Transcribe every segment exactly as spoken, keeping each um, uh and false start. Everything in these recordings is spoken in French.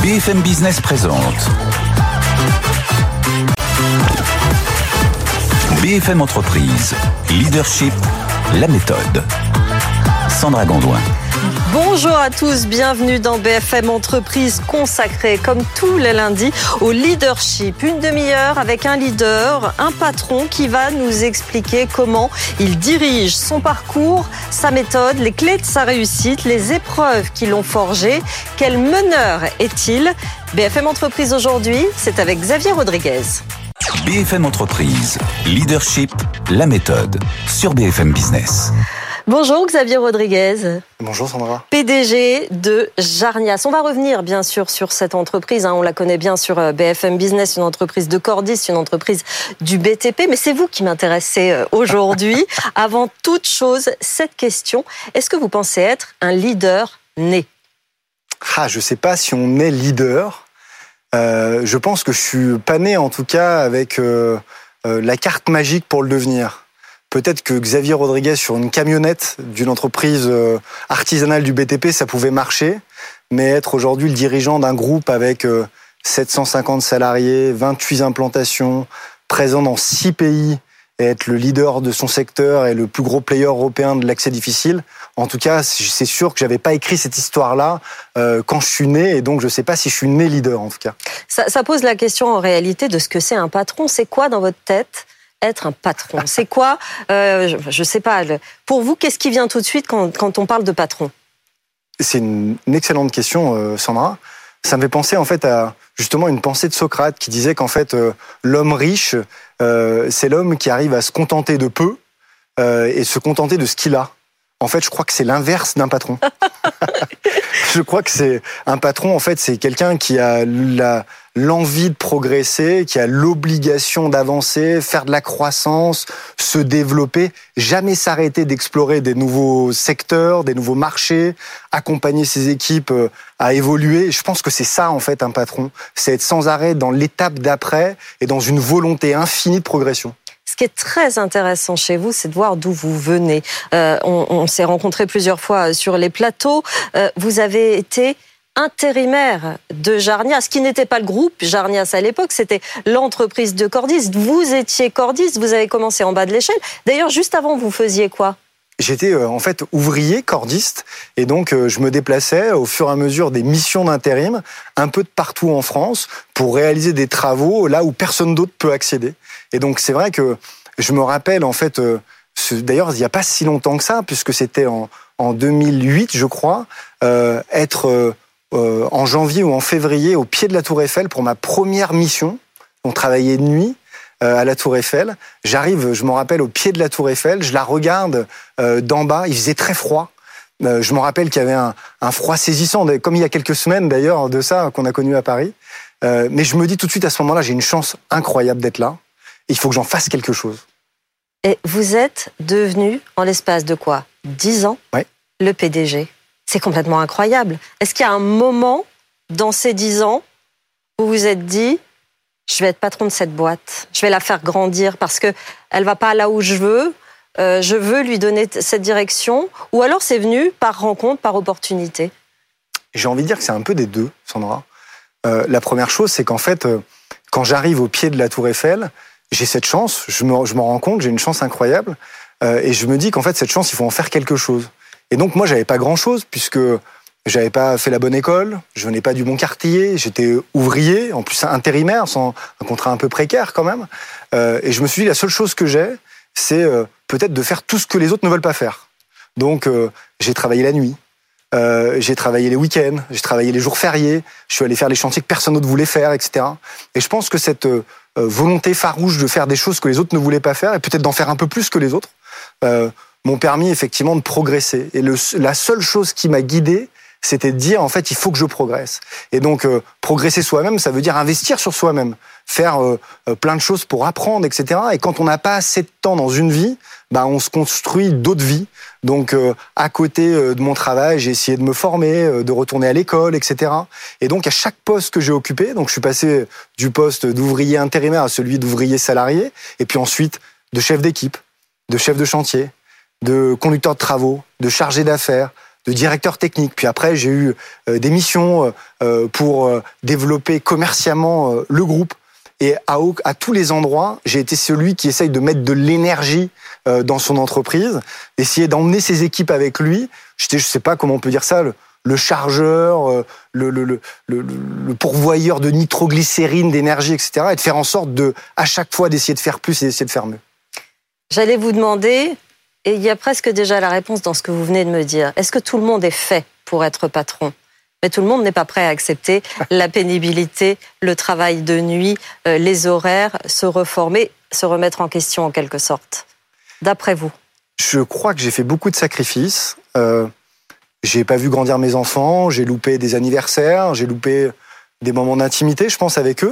B F M Business présente B F M Entreprise, Leadership, la méthode. Sandra Gondouin. Bonjour à tous, bienvenue dans B F M Entreprise consacrée comme tous les lundis au leadership. Une demi-heure avec un leader, un patron qui va nous expliquer comment il dirige son parcours, sa méthode, les clés de sa réussite, les épreuves qui l'ont forgé. Quel meneur est-il ? B F M Entreprise aujourd'hui, c'est avec Xavier Rodriguez. B F M Entreprise, Leadership, la méthode, sur B F M Business. Bonjour Xavier Rodriguez. Bonjour Sandra. P D G de Jarnias. On va revenir bien sûr sur cette entreprise. Hein. On la connaît bien sur B F M Business, une entreprise de Cordis, une entreprise du B T P. Mais c'est vous qui m'intéressez aujourd'hui. Avant toute chose, cette question. Est-ce que vous pensez être un leader né ? Ah, je ne sais pas si on est leader. Euh, je pense que je suis pas né en tout cas avec euh, euh, la carte magique pour le devenir. Peut-être que Xavier Rodriguez sur une camionnette d'une entreprise artisanale du B T P, ça pouvait marcher. Mais être aujourd'hui le dirigeant d'un groupe avec sept cent cinquante salariés, vingt-huit implantations, présent dans six pays, et être le leader de son secteur et le plus gros player européen de l'accès difficile, en tout cas, c'est sûr que j'avais pas écrit cette histoire-là euh, quand je suis né, et donc je sais pas si je suis né leader en tout cas. Ça, ça pose la question en réalité de ce que c'est un patron. C'est quoi dans votre tête être un patron? C'est quoi, euh, je ne sais pas, pour vous, qu'est-ce qui vient tout de suite quand, quand on parle de patron? C'est une, une excellente question, euh, Sandra. Ça me fait penser en fait à justement une pensée de Socrate qui disait qu'en fait euh, l'homme riche, euh, c'est l'homme qui arrive à se contenter de peu euh, et se contenter de ce qu'il a. En fait, je crois que c'est l'inverse d'un patron. Je crois que c'est un patron, en fait, c'est quelqu'un qui a la, l'envie de progresser, qui a l'obligation d'avancer, faire de la croissance, se développer, jamais s'arrêter d'explorer des nouveaux secteurs, des nouveaux marchés, accompagner ses équipes à évoluer. Je pense que c'est ça, en fait, un patron. C'est être sans arrêt dans l'étape d'après et dans une volonté infinie de progression. Ce qui est très intéressant chez vous, c'est de voir d'où vous venez. Euh, on, on s'est rencontrés plusieurs fois sur les plateaux. Euh, vous avez été intérimaire de Jarnias, ce qui n'était pas le groupe Jarnias à l'époque, c'était l'entreprise de Cordis. Vous étiez Cordis, vous avez commencé en bas de l'échelle. D'ailleurs, juste avant, vous faisiez quoi ? J'étais euh, en fait ouvrier cordiste et donc euh, je me déplaçais au fur et à mesure des missions d'intérim un peu de partout en France pour réaliser des travaux là où personne d'autre peut accéder. Et donc c'est vrai que je me rappelle en fait, euh, ce, d'ailleurs il n'y a pas si longtemps que ça puisque c'était en, en deux mille huit je crois, euh, être euh, euh, en janvier ou en février au pied de la Tour Eiffel pour ma première mission. On travaillait de nuit. À la Tour Eiffel. J'arrive, je me rappelle, au pied de la Tour Eiffel, je la regarde euh, d'en bas, il faisait très froid. Euh, je me rappelle qu'il y avait un, un froid saisissant, comme il y a quelques semaines d'ailleurs de ça qu'on a connu à Paris. Euh, mais je me dis tout de suite à ce moment-là, j'ai une chance incroyable d'être là. Il faut que j'en fasse quelque chose. Et vous êtes devenu, en l'espace de quoi ? dix ans, ouais. Le P D G. C'est complètement incroyable. Est-ce qu'il y a un moment dans ces dix ans où vous vous êtes dit je vais être patron de cette boîte, je vais la faire grandir parce que elle va pas là où je veux, euh, je veux lui donner t- cette direction, ou alors c'est venu par rencontre, par opportunité? J'ai envie de dire que c'est un peu des deux, Sandra. Euh, la première chose, c'est qu'en fait, euh, quand j'arrive au pied de la Tour Eiffel, j'ai cette chance, je me, je m'en rends compte, j'ai une chance incroyable, euh, et je me dis qu'en fait, cette chance, il faut en faire quelque chose. Et donc moi, j'avais pas grand-chose, puisque j'avais pas fait la bonne école, je venais pas du bon quartier, j'étais ouvrier, en plus intérimaire, sans un contrat un peu précaire quand même. Euh, et je me suis dit, la seule chose que j'ai, c'est euh, peut-être de faire tout ce que les autres ne veulent pas faire. Donc euh, j'ai travaillé la nuit, euh, j'ai travaillé les week-ends, j'ai travaillé les jours fériés, je suis allé faire les chantiers que personne d'autre voulait faire, et cetera. Et je pense que cette euh, volonté farouche de faire des choses que les autres ne voulaient pas faire, et peut-être d'en faire un peu plus que les autres, euh, m'ont permis effectivement de progresser. Et le, la seule chose qui m'a guidé, c'était de dire, en fait, il faut que je progresse. Et donc, euh, progresser soi-même, ça veut dire investir sur soi-même, faire euh, plein de choses pour apprendre, et cetera. Et quand on n'a pas assez de temps dans une vie, bah, on se construit d'autres vies. Donc, euh, à côté euh, de mon travail, j'ai essayé de me former, euh, de retourner à l'école, et cetera. Et donc, à chaque poste que j'ai occupé, donc je suis passé du poste d'ouvrier intérimaire à celui d'ouvrier salarié, et puis ensuite de chef d'équipe, de chef de chantier, de conducteur de travaux, de chargé d'affaires, de directeur technique. Puis après, j'ai eu euh, des missions euh, pour euh, développer commercialement euh, le groupe. Et à, à tous les endroits, j'ai été celui qui essaye de mettre de l'énergie euh, dans son entreprise, essayer d'emmener ses équipes avec lui. J'étais, je sais pas comment on peut dire ça, le, le chargeur, euh, le, le, le, le, le pourvoyeur de nitroglycérine, d'énergie, et cetera. Et de faire en sorte de, à chaque fois, d'essayer de faire plus et d'essayer de faire mieux. J'allais vous demander, et il y a presque déjà la réponse dans ce que vous venez de me dire, est-ce que tout le monde est fait pour être patron ? Mais tout le monde n'est pas prêt à accepter la pénibilité, le travail de nuit, euh, les horaires, se reformer, se remettre en question en quelque sorte. D'après vous ? Je crois que j'ai fait beaucoup de sacrifices. Euh, j'ai pas vu grandir mes enfants, j'ai loupé des anniversaires, j'ai loupé des moments d'intimité, je pense, avec eux.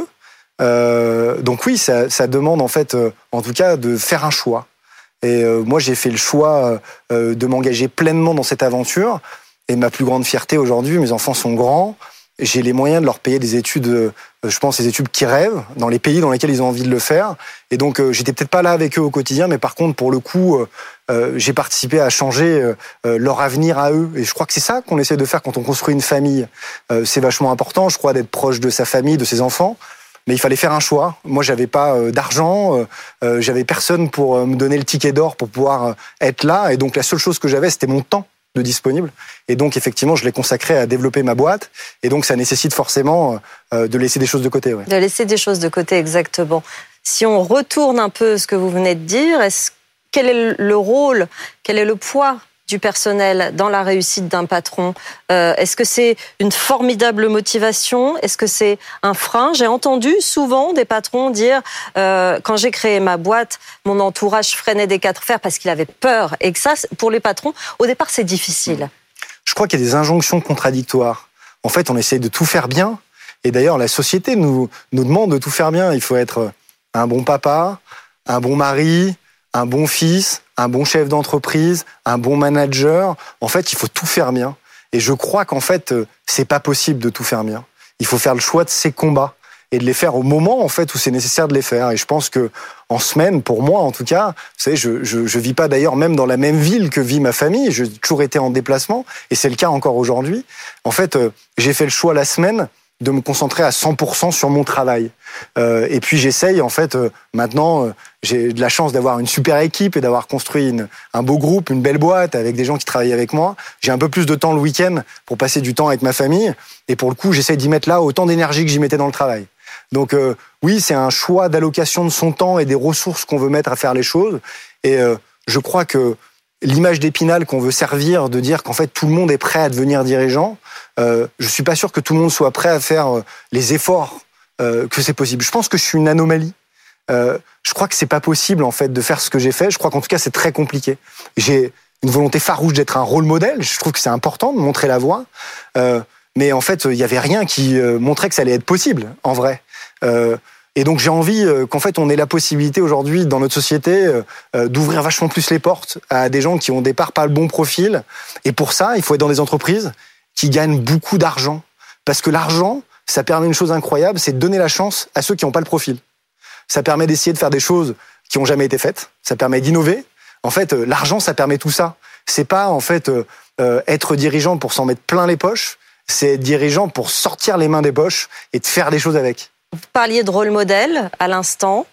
Euh, donc oui, ça, ça demande en fait, euh, en tout cas, de faire un choix. Et euh, moi, j'ai fait le choix euh, de m'engager pleinement dans cette aventure. Et ma plus grande fierté aujourd'hui, mes enfants sont grands, j'ai les moyens de leur payer des études, euh, je pense, des études qui rêvent, dans les pays dans lesquels ils ont envie de le faire. Et donc, euh, j'étais peut-être pas là avec eux au quotidien, mais par contre, pour le coup, euh, euh, j'ai participé à changer euh, leur avenir à eux. Et je crois que c'est ça qu'on essaie de faire quand on construit une famille. Euh, c'est vachement important, je crois, d'être proche de sa famille, de ses enfants. Mais il fallait faire un choix. Moi, j'avais pas euh, d'argent, euh, euh, j'avais personne pour euh, me donner le ticket d'or pour pouvoir euh, être là. Et donc, la seule chose que j'avais, c'était mon temps de disponible. Et donc, effectivement, je l'ai consacré à développer ma boîte. Et donc, ça nécessite forcément euh, de laisser des choses de côté. Ouais. De laisser des choses de côté, exactement. Si on retourne un peu ce que vous venez de dire, est-ce, quel est le rôle, quel est le poids du personnel dans la réussite d'un patron ? euh, Est-ce que c'est une formidable motivation ? Est-ce que c'est un frein ? J'ai entendu souvent des patrons dire euh, quand j'ai créé ma boîte, mon entourage freinait des quatre fers parce qu'il avait peur. Et que ça, pour les patrons, au départ, c'est difficile. Je crois qu'il y a des injonctions contradictoires. En fait, on essaie de tout faire bien. Et d'ailleurs, la société nous, nous demande de tout faire bien. Il faut être un bon papa, un bon mari, un bon fils, un bon chef d'entreprise, un bon manager. En fait, il faut tout faire bien. Et je crois qu'en fait, c'est pas possible de tout faire bien. Il faut faire le choix de ses combats et de les faire au moment en fait où c'est nécessaire de les faire. Et je pense que en semaine, pour moi en tout cas, vous savez, je je, je vis pas d'ailleurs même dans la même ville que vit ma famille. J'ai toujours été en déplacement et c'est le cas encore aujourd'hui. En fait, euh, j'ai fait le choix la semaine de me concentrer à cent pour cent sur mon travail. Euh, et puis j'essaye, en fait, euh, maintenant, euh, j'ai de la chance d'avoir une super équipe et d'avoir construit une, un beau groupe, une belle boîte avec des gens qui travaillent avec moi. J'ai un peu plus de temps le week-end pour passer du temps avec ma famille. Et pour le coup, j'essaye d'y mettre là autant d'énergie que j'y mettais dans le travail. Donc euh, oui, c'est un choix d'allocation de son temps et des ressources qu'on veut mettre à faire les choses. Et euh, je crois que l'image d'Épinal qu'on veut servir, de dire qu'en fait tout le monde est prêt à devenir dirigeant, euh, je suis pas sûr que tout le monde soit prêt à faire euh, les efforts euh, que c'est possible. Je pense que je suis une anomalie. Euh, je crois que c'est pas possible en fait de faire ce que j'ai fait. Je crois qu'en tout cas c'est très compliqué. J'ai une volonté farouche d'être un rôle modèle. Je trouve que c'est important de montrer la voie. Euh, mais en fait il y avait rien qui euh, montrait que ça allait être possible en vrai. Euh, Et donc j'ai envie euh, qu'en fait on ait la possibilité aujourd'hui dans notre société euh, d'ouvrir vachement plus les portes à des gens qui ont au départ pas le bon profil. Et pour ça, il faut être dans des entreprises qui gagnent beaucoup d'argent. Parce que l'argent, ça permet une chose incroyable, c'est de donner la chance à ceux qui n'ont pas le profil. Ça permet d'essayer de faire des choses qui n'ont jamais été faites. Ça permet d'innover. En fait, euh, l'argent, ça permet tout ça. C'est pas en fait euh, euh, être dirigeant pour s'en mettre plein les poches. C'est être dirigeant pour sortir les mains des poches et de faire des choses avec. Vous parliez de rôle modèle à l'instant.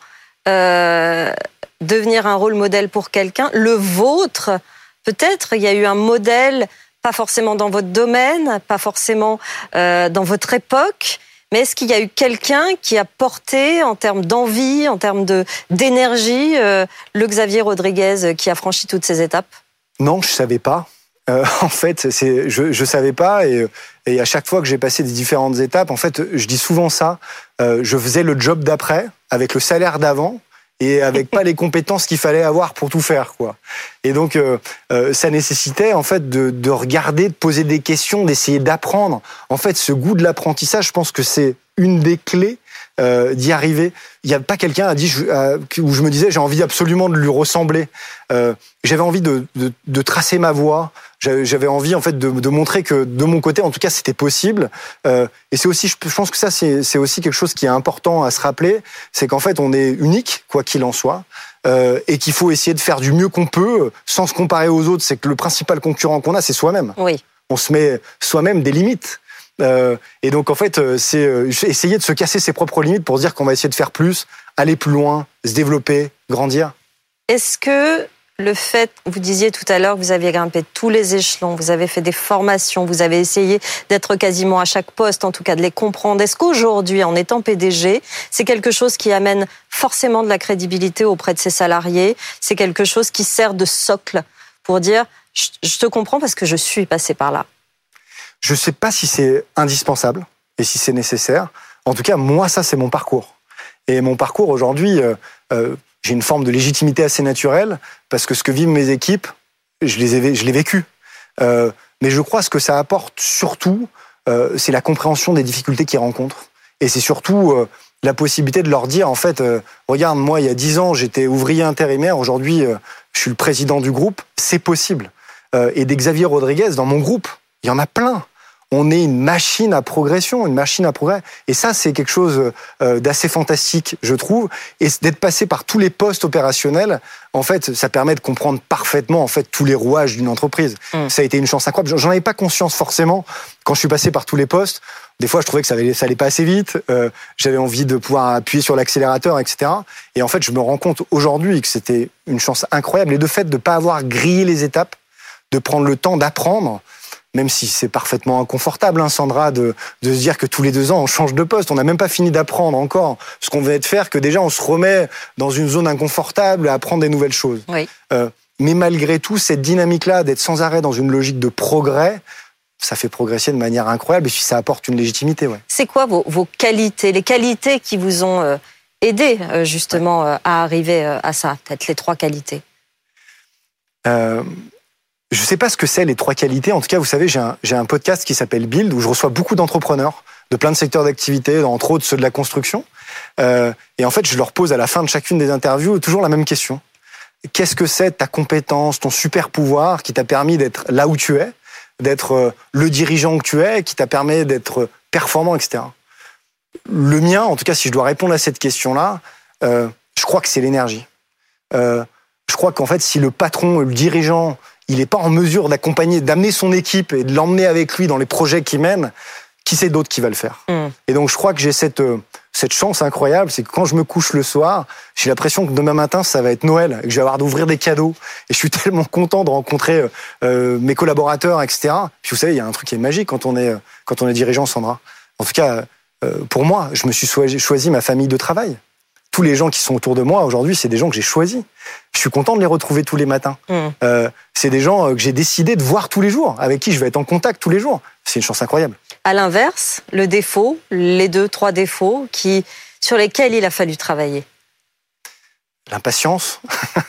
Euh, devenir un rôle modèle pour quelqu'un. Le vôtre, peut-être, il y a eu un modèle, pas forcément dans votre domaine, pas forcément euh, dans votre époque, mais est-ce qu'il y a eu quelqu'un qui a porté, en termes d'envie, en termes de, d'énergie, euh, le Xavier Rodriguez qui a franchi toutes ces étapes ? Non, je savais pas. Euh, en fait, c'est, je, je savais pas et, et à chaque fois que j'ai passé des différentes étapes, en fait, je dis souvent ça. Euh, je faisais le job d'après avec le salaire d'avant et avec pas les compétences qu'il fallait avoir pour tout faire, quoi. Et donc, euh, euh, ça nécessitait en fait de, de regarder, de poser des questions, d'essayer d'apprendre. En fait, ce goût de l'apprentissage, je pense que c'est une des clés euh, d'y arriver. Il n'y a pas quelqu'un à dit je, à, où je me disais j'ai envie absolument de lui ressembler. Euh, j'avais envie de, de, de tracer ma voie. J'avais envie en fait de, de montrer que de mon côté, en tout cas, c'était possible. Euh, et c'est aussi, je pense que ça, c'est, c'est aussi quelque chose qui est important à se rappeler, c'est qu'en fait, on est unique, quoi qu'il en soit, euh, et qu'il faut essayer de faire du mieux qu'on peut, sans se comparer aux autres. C'est que le principal concurrent qu'on a, c'est soi-même. Oui. On se met soi-même des limites. Euh, et donc, en fait, c'est euh, essayer de se casser ses propres limites pour se dire qu'on va essayer de faire plus, aller plus loin, se développer, grandir. Est-ce que le fait, vous disiez tout à l'heure que vous aviez grimpé tous les échelons, vous avez fait des formations, vous avez essayé d'être quasiment à chaque poste, en tout cas de les comprendre. Est-ce qu'aujourd'hui, en étant P D G, c'est quelque chose qui amène forcément de la crédibilité auprès de ses salariés? C'est quelque chose qui sert de socle pour dire « je te comprends parce que je suis passé par là ». Je ne sais pas si c'est indispensable et si c'est nécessaire. En tout cas, moi, ça, c'est mon parcours. Et mon parcours, aujourd'hui, euh, euh, j'ai une forme de légitimité assez naturelle parce que ce que vivent mes équipes, je les ai, je l'ai vécu. Euh, mais je crois que ce que ça apporte surtout, euh, c'est la compréhension des difficultés qu'ils rencontrent. Et c'est surtout euh, la possibilité de leur dire, en fait, euh, regarde, moi, il y a dix ans, j'étais ouvrier intérimaire. Aujourd'hui, euh, je suis le président du groupe. C'est possible. Euh, et des Xavier Rodriguez, dans mon groupe, il y en a plein. On est une machine à progression, une machine à progrès. Et ça, c'est quelque chose d'assez fantastique, je trouve. Et d'être passé par tous les postes opérationnels, en fait, ça permet de comprendre parfaitement, en fait, tous les rouages d'une entreprise. Mmh. Ça a été une chance incroyable. J'en avais pas conscience forcément quand je suis passé par tous les postes. Des fois, je trouvais que ça allait, ça allait pas assez vite. Euh, j'avais envie de pouvoir appuyer sur l'accélérateur, et cetera. Et en fait, je me rends compte aujourd'hui que c'était une chance incroyable. Et de fait de pas avoir grillé les étapes, de prendre le temps d'apprendre, même si c'est parfaitement inconfortable, hein, Sandra, de, de se dire que tous les deux ans, on change de poste. On n'a même pas fini d'apprendre encore ce qu'on venait de faire, que déjà, on se remet dans une zone inconfortable à apprendre des nouvelles choses. Oui. Euh, mais malgré tout, cette dynamique-là, d'être sans arrêt dans une logique de progrès, ça fait progresser de manière incroyable et puis ça apporte une légitimité. Ouais. C'est quoi vos, vos qualités, les qualités qui vous ont euh, aidé, euh, justement, ouais. euh, à arriver euh, à ça? Peut-être les trois qualités. Euh... Je ne sais pas ce que c'est les trois qualités. En tout cas, vous savez, j'ai un, j'ai un podcast qui s'appelle Build où je reçois beaucoup d'entrepreneurs de plein de secteurs d'activité, entre autres ceux de la construction. Euh, et en fait, je leur pose à la fin de chacune des interviews toujours la même question. Qu'est-ce que c'est ta compétence, ton super pouvoir qui t'a permis d'être là où tu es, d'être le dirigeant que tu es, qui t'a permis d'être performant, et cetera. Le mien, en tout cas, si je dois répondre à cette question-là, euh, je crois que c'est l'énergie. Euh, je crois qu'en fait, si le patron, le dirigeant, il n'est pas en mesure d'accompagner, d'amener son équipe et de l'emmener avec lui dans les projets qu'il mène, qui c'est d'autre qui va le faire? Mmh. Et donc, je crois que j'ai cette, euh, cette chance incroyable, c'est que quand je me couche le soir, j'ai l'impression que demain matin, ça va être Noël, et que je vais avoir d'ouvrir des cadeaux. Et je suis tellement content de rencontrer euh, mes collaborateurs, et cetera. Puis vous savez, il y a un truc qui est magique quand on est, quand on est dirigeant, Sandra. En tout cas, euh, pour moi, je me suis choisi ma famille de travail. Tous les gens qui sont autour de moi aujourd'hui, c'est des gens que j'ai choisis. Je suis content de les retrouver tous les matins. Mmh. Euh, c'est des gens que j'ai décidé de voir tous les jours, avec qui je vais être en contact tous les jours. C'est une chance incroyable. À l'inverse, le défaut, les deux, trois défauts qui, sur lesquels il a fallu travailler. L'impatience.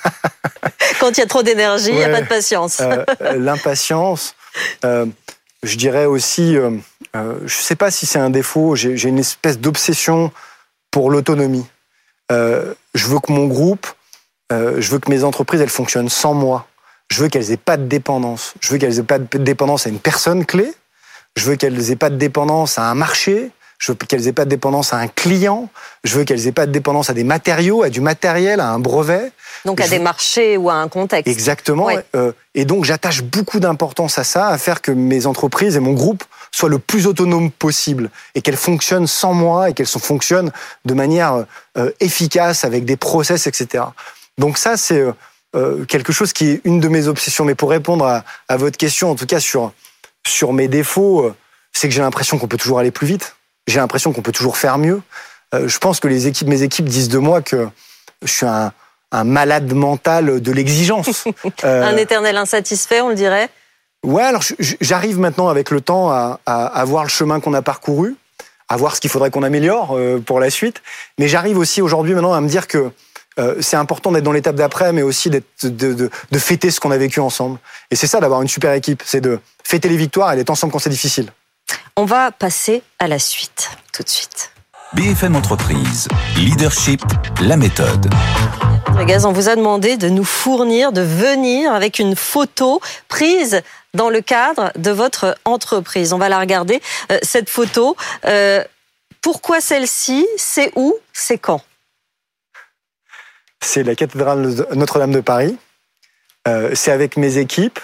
Quand il y a trop d'énergie, il ouais. n'y a pas de patience. euh, l'impatience. Euh, je dirais aussi, euh, euh, je ne sais pas si c'est un défaut, j'ai, j'ai une espèce d'obsession pour l'autonomie. Euh, je veux que mon groupe, euh, je veux que mes entreprises, elles fonctionnent sans moi. Je veux qu'elles aient pas de dépendance. Je veux qu'elles aient pas de dépendance à une personne clé. Je veux qu'elles aient pas de dépendance à un marché. Je veux qu'elles aient pas de dépendance à un client. Je veux qu'elles aient pas de dépendance à des matériaux, à du matériel, à un brevet. Donc à je... des marchés ou à un contexte. Exactement. Ouais. Euh, et donc j'attache beaucoup d'importance à ça, à faire que mes entreprises et mon groupe soient le plus autonomes possible et qu'elles fonctionnent sans moi et qu'elles fonctionnent de manière euh, efficace avec des process, et cetera. Donc ça, c'est euh, quelque chose qui est une de mes obsessions. Mais pour répondre à, à votre question, en tout cas sur, sur mes défauts, euh, c'est que j'ai l'impression qu'on peut toujours aller plus vite. J'ai l'impression qu'on peut toujours faire mieux. Euh, je pense que les équipes, mes équipes disent de moi que je suis un, un malade mental de l'exigence. euh, un éternel insatisfait, on le dirait. Ouais, alors j'arrive maintenant avec le temps à, à, à voir le chemin qu'on a parcouru, à voir ce qu'il faudrait qu'on améliore euh, pour la suite. Mais j'arrive aussi aujourd'hui maintenant à me dire que euh, c'est important d'être dans l'étape d'après, mais aussi d'être, de, de, de fêter ce qu'on a vécu ensemble. Et c'est ça d'avoir une super équipe, c'est de fêter les victoires et d'être ensemble quand c'est difficile. On va passer à la suite, tout de suite. B F M Entreprise, Leadership, la méthode. Rodriguez, on vous a demandé de nous fournir, de venir avec une photo prise dans le cadre de votre entreprise. On va la regarder, euh, cette photo. Euh, pourquoi celle-ci? C'est où? C'est quand? C'est la cathédrale Notre-Dame de Paris. Euh, c'est avec mes équipes.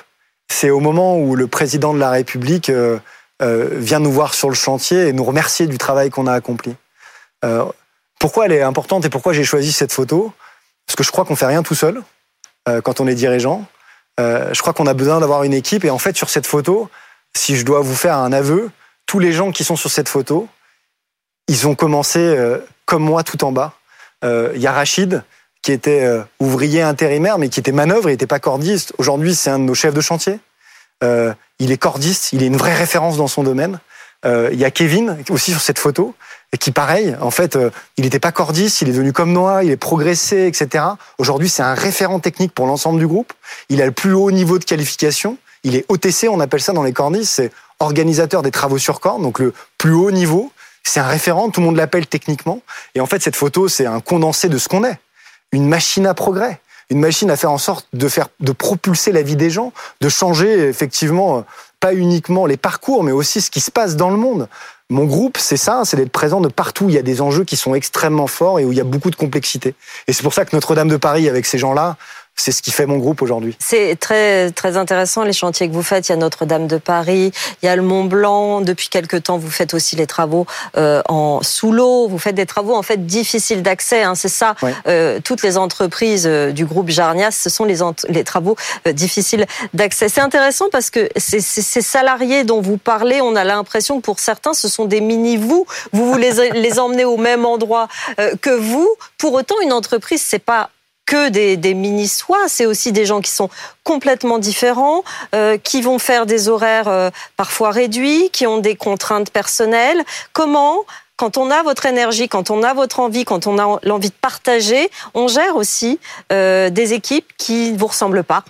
c'est au moment où le président de la République euh, euh, vient nous voir sur le chantier et nous remercier du travail qu'on a accompli. Euh, pourquoi elle est importante et pourquoi j'ai choisi cette photo ? Parce que je crois qu'on fait rien tout seul euh, quand on est dirigeant. Euh, je crois qu'on a besoin d'avoir une équipe. Et en fait, sur cette photo, si je dois vous faire un aveu, tous les gens qui sont sur cette photo, ils ont commencé euh, comme moi tout en bas. Il euh, y a Rachid, qui était euh, ouvrier intérimaire, mais qui était manœuvre, il n'était pas cordiste. Aujourd'hui, c'est un de nos chefs de chantier. Euh, il est cordiste, il est une vraie référence dans son domaine. Il euh, y a Kevin, aussi sur cette photo, et qui, pareil, en fait, euh, il n'était pas cordiste, il est devenu comme moi, il est progressé, et cetera. Aujourd'hui, c'est un référent technique pour l'ensemble du groupe. Il a le plus haut niveau de qualification. Il est O T C, on appelle ça dans les cordistes, c'est organisateur des travaux sur corde, donc le plus haut niveau. C'est un référent, tout le monde l'appelle techniquement. Et en fait, cette photo, c'est un condensé de ce qu'on est. Une machine à progrès, une machine à faire en sorte de faire, de propulser la vie des gens, de changer effectivement pas uniquement les parcours, mais aussi ce qui se passe dans le monde. Mon groupe, c'est ça, c'est d'être présent de partout où il y a des enjeux qui sont extrêmement forts et où il y a beaucoup de complexité. Et c'est pour ça que Notre-Dame de Paris, avec ces gens-là, c'est ce qui fait mon groupe aujourd'hui. C'est très très intéressant les chantiers que vous faites. Il y a Notre-Dame de Paris, il y a le Mont Blanc. Depuis quelque temps, vous faites aussi les travaux euh, en sous l'eau. Vous faites des travaux en fait difficiles d'accès. Hein, c'est ça. Ouais. Euh, toutes les entreprises euh, du groupe Jarnias, ce sont les, ent- les travaux euh, difficiles d'accès. C'est intéressant parce que ces, ces, ces salariés dont vous parlez, on a l'impression que pour certains, ce sont des mini-vous. Vous vous les, les emmenez au même endroit euh, que vous. Pour autant, une entreprise, c'est pas que des, des mini-soi, c'est aussi des gens qui sont complètement différents, euh, qui vont faire des horaires euh, parfois réduits, qui ont des contraintes personnelles. Comment, quand on a votre énergie, quand on a votre envie, quand on a l'envie de partager, on gère aussi euh, des équipes qui ne vous ressemblent pas?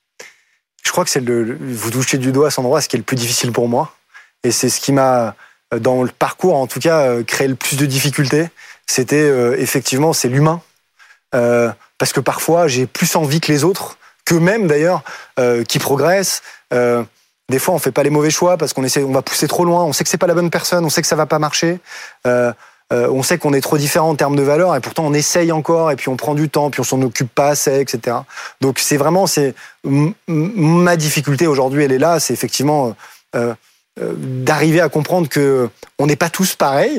Je crois que c'est le, vous touchez du doigt à cet endroit, ce qui est le plus difficile pour moi. Et c'est ce qui m'a, dans le parcours en tout cas, créé le plus de difficultés. C'était euh, effectivement, c'est l'humain. Euh, parce que parfois j'ai plus envie que les autres, qu'eux-mêmes d'ailleurs, euh, qui progressent. Euh, des fois on fait pas les mauvais choix parce qu'on essaie, on va pousser trop loin, on sait que c'est pas la bonne personne, on sait que ça va pas marcher, euh, euh, on sait qu'on est trop différent en termes de valeurs et pourtant on essaye encore et puis on prend du temps, puis on s'en occupe pas assez, et cetera. Donc c'est vraiment, c'est m- ma difficulté aujourd'hui, elle est là, c'est effectivement euh, euh, d'arriver à comprendre que on n'est pas tous pareils.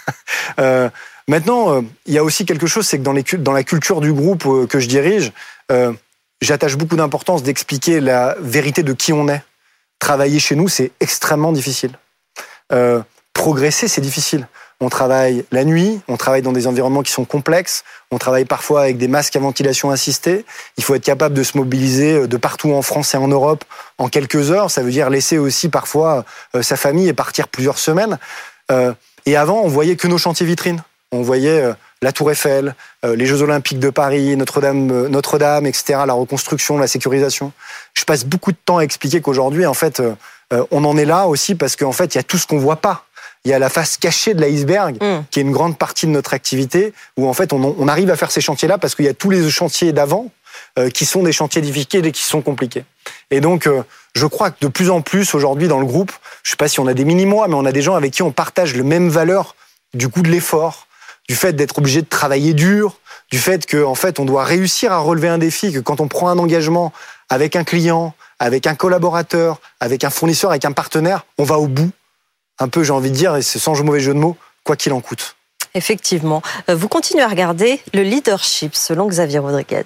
euh, Maintenant, euh, il y a aussi quelque chose, c'est que dans, les, dans la culture du groupe euh, que je dirige, euh, j'attache beaucoup d'importance d'expliquer la vérité de qui on est. Travailler chez nous, c'est extrêmement difficile. Euh, progresser, c'est difficile. On travaille la nuit, on travaille dans des environnements qui sont complexes, on travaille parfois avec des masques à ventilation assistée. Il faut être capable de se mobiliser de partout en France et en Europe en quelques heures. Ça veut dire laisser aussi parfois euh, sa famille et partir plusieurs semaines. Euh, et avant, on voyait que nos chantiers vitrines. On voyait euh, la Tour Eiffel, euh, les Jeux Olympiques de Paris, Notre-Dame, euh, Notre-Dame, et cetera, la reconstruction, la sécurisation. Je passe beaucoup de temps à expliquer qu'aujourd'hui, en fait, euh, on en est là aussi parce qu'en fait, il y a tout ce qu'on voit pas. Il y a la face cachée de l'iceberg, mmh. qui est une grande partie de notre activité, où en fait, on, on arrive à faire ces chantiers-là parce qu'il y a tous les chantiers d'avant euh, qui sont des chantiers difficiles et qui sont compliqués. Et donc, euh, je crois que de plus en plus, aujourd'hui, dans le groupe, je sais pas si on a des mini-mois, mais on a des gens avec qui on partage le même valeur du goût de l'effort, du fait d'être obligé de travailler dur, du fait qu'en fait, on doit réussir à relever un défi, que quand on prend un engagement avec un client, avec un collaborateur, avec un fournisseur, avec un partenaire, on va au bout. Un peu, j'ai envie de dire, et c'est sans mauvais jeu de mots, quoi qu'il en coûte. Effectivement. Vous continuez à regarder le leadership, selon Xavier Rodriguez.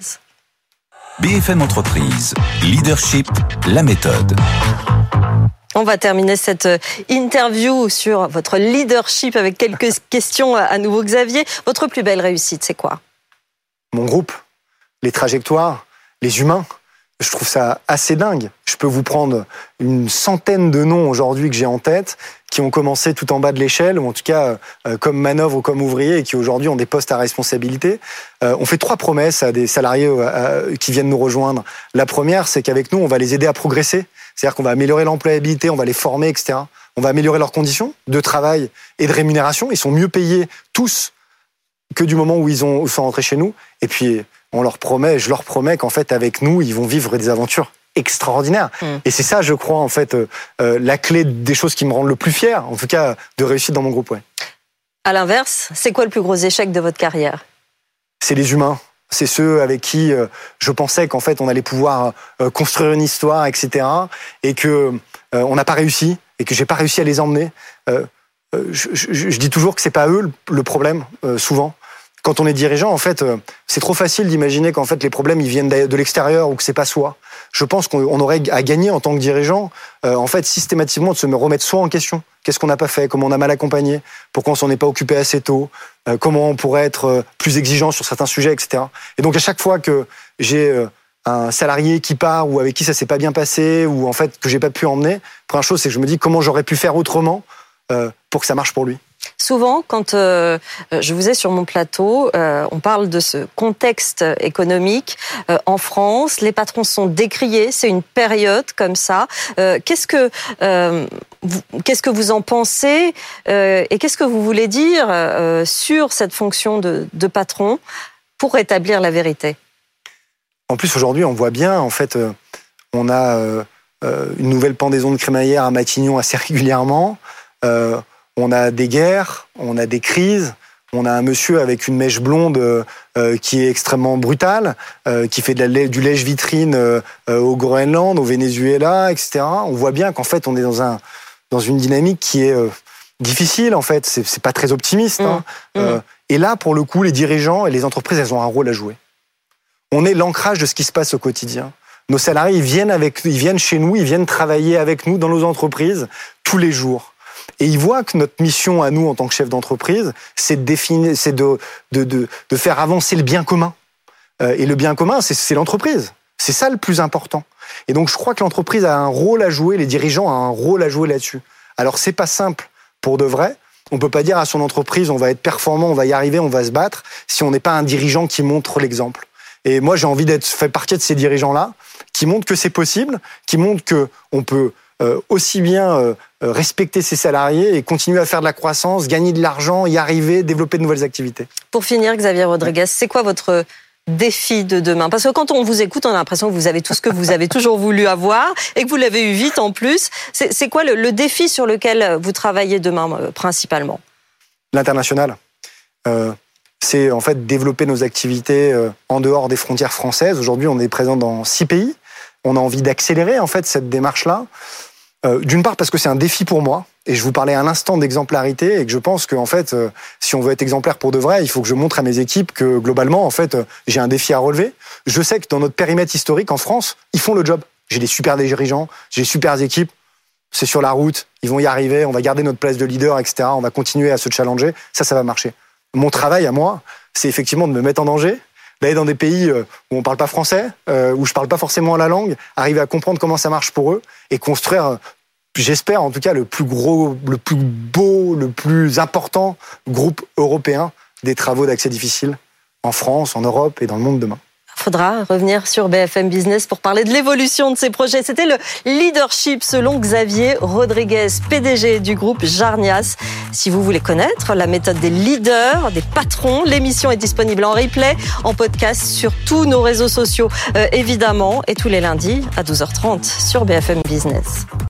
B F M Entreprise, leadership, la méthode. On va terminer cette interview sur votre leadership avec quelques questions à nouveau. Xavier, votre plus belle réussite, c'est quoi? Mon groupe, les trajectoires, les humains. Je trouve ça assez dingue. Je peux vous prendre une centaine de noms aujourd'hui que j'ai en tête, qui ont commencé tout en bas de l'échelle, ou en tout cas euh, comme manœuvre ou comme ouvriers, et qui aujourd'hui ont des postes à responsabilité. Euh, on fait trois promesses à des salariés euh, qui viennent nous rejoindre. La première, c'est qu'avec nous, on va les aider à progresser. C'est-à-dire qu'on va améliorer l'employabilité, on va les former, et cetera. On va améliorer leurs conditions de travail et de rémunération. Ils sont mieux payés tous que du moment où ils, ont, où ils sont rentrés chez nous. Et puis, on leur promet, je leur promets qu'en fait, avec nous, ils vont vivre des aventures extraordinaires. Mmh. Et c'est ça, je crois, en fait, euh, euh, la clé des choses qui me rendent le plus fier, en tout cas, de réussite dans mon groupe. Ouais. À l'inverse, c'est quoi le plus gros échec de votre carrière? C'est les humains. C'est ceux avec qui euh, je pensais qu'en fait on allait pouvoir euh, construire une histoire, et cetera. Et que euh, on n'a pas réussi et que j'ai pas réussi à les emmener. Euh, euh, je, je, je dis toujours que c'est pas eux le, le problème, euh, souvent. Quand on est dirigeant, en fait, euh, c'est trop facile d'imaginer qu'en fait les problèmes ils viennent de l'extérieur ou que c'est pas soi. Je pense qu'on aurait à gagner en tant que dirigeant, euh, en fait, systématiquement de se remettre soi en question. Qu'est-ce qu'on n'a pas fait? Comment on a mal accompagné? Pourquoi on s'en est pas occupé assez tôt? euh, Comment on pourrait être euh, plus exigeant sur certains sujets, et cetera. Et donc à chaque fois que j'ai euh, un salarié qui part ou avec qui ça s'est pas bien passé ou en fait que j'ai pas pu emmener, première chose c'est que je me dis comment j'aurais pu faire autrement euh, pour que ça marche pour lui. Souvent, quand euh, je vous ai sur mon plateau, euh, on parle de ce contexte économique euh, en France. Les patrons sont décriés, c'est une période comme ça. Euh, qu'est-ce que euh, vous, qu'est-ce que vous en pensez euh, et qu'est-ce que vous voulez dire euh, sur cette fonction de, de patron pour rétablir la vérité? En plus, aujourd'hui, on voit bien, en fait, euh, on a euh, une nouvelle pendaison de crémaillère à Matignon assez régulièrement. Euh, On a des guerres, on a des crises, on a un monsieur avec une mèche blonde euh, qui est extrêmement brutale, euh, qui fait de la, du lèche-vitrine euh, au Groenland, au Venezuela, et cetera. On voit bien qu'en fait, on est dans, un, dans une dynamique qui est euh, difficile, en fait. C'est, c'est pas très optimiste. Mmh. Hein. Mmh. Euh, et là, pour le coup, les dirigeants et les entreprises, elles ont un rôle à jouer. On est l'ancrage de ce qui se passe au quotidien. Nos salariés, ils viennent, avec, ils viennent chez nous, ils viennent travailler avec nous dans nos entreprises tous les jours. Et ils voient que notre mission à nous, en tant que chef d'entreprise, c'est de définir, c'est de, de, de, de faire avancer le bien commun. Euh, et le bien commun, c'est, c'est l'entreprise. C'est ça le plus important. Et donc, je crois que l'entreprise a un rôle à jouer, les dirigeants ont un rôle à jouer là-dessus. Alors, c'est pas simple pour de vrai. On peut pas dire à son entreprise, on va être performant, on va y arriver, on va se battre, si on n'est pas un dirigeant qui montre l'exemple. Et moi, j'ai envie d'être fait partie de ces dirigeants-là, qui montrent que c'est possible, qui montrent que on peut euh, aussi bien euh, respecter ses salariés et continuer à faire de la croissance, gagner de l'argent, y arriver, développer de nouvelles activités. Pour finir, Xavier Rodriguez, c'est quoi votre défi de demain? Parce que quand on vous écoute, on a l'impression que vous avez tout ce que vous avez toujours voulu avoir et que vous l'avez eu vite en plus. C'est, c'est quoi le, le défi sur lequel vous travaillez demain principalement? L'international. Euh, c'est en fait développer nos activités euh, en dehors des frontières françaises. Aujourd'hui, on est présent dans six pays. On a envie d'accélérer en fait cette démarche-là. Euh, d'une part parce que c'est un défi pour moi, et je vous parlais un instant d'exemplarité, et que je pense que en fait, euh, si on veut être exemplaire pour de vrai, il faut que je montre à mes équipes que globalement, en fait, euh, j'ai un défi à relever. Je sais que dans notre périmètre historique en France, ils font le job. J'ai des super dirigeants, j'ai des super équipes. C'est sur la route, ils vont y arriver, on va garder notre place de leader, et cetera. On va continuer à se challenger. Ça, ça va marcher. Mon travail à moi, c'est effectivement de me mettre en danger, d'aller dans des pays où on parle pas français, où je parle pas forcément la langue, arriver à comprendre comment ça marche pour eux et construire, j'espère en tout cas, le plus gros, le plus beau, le plus important groupe européen des travaux d'accès difficile en France, en Europe et dans le monde demain. Il faudra revenir sur B F M Business pour parler de l'évolution de ces projets. C'était le leadership selon Xavier Rodriguez, P D G du groupe Jarnias. Si vous voulez connaître la méthode des leaders, des patrons, l'émission est disponible en replay, en podcast sur tous nos réseaux sociaux, euh, évidemment, et tous les lundis à douze heures trente sur B F M Business.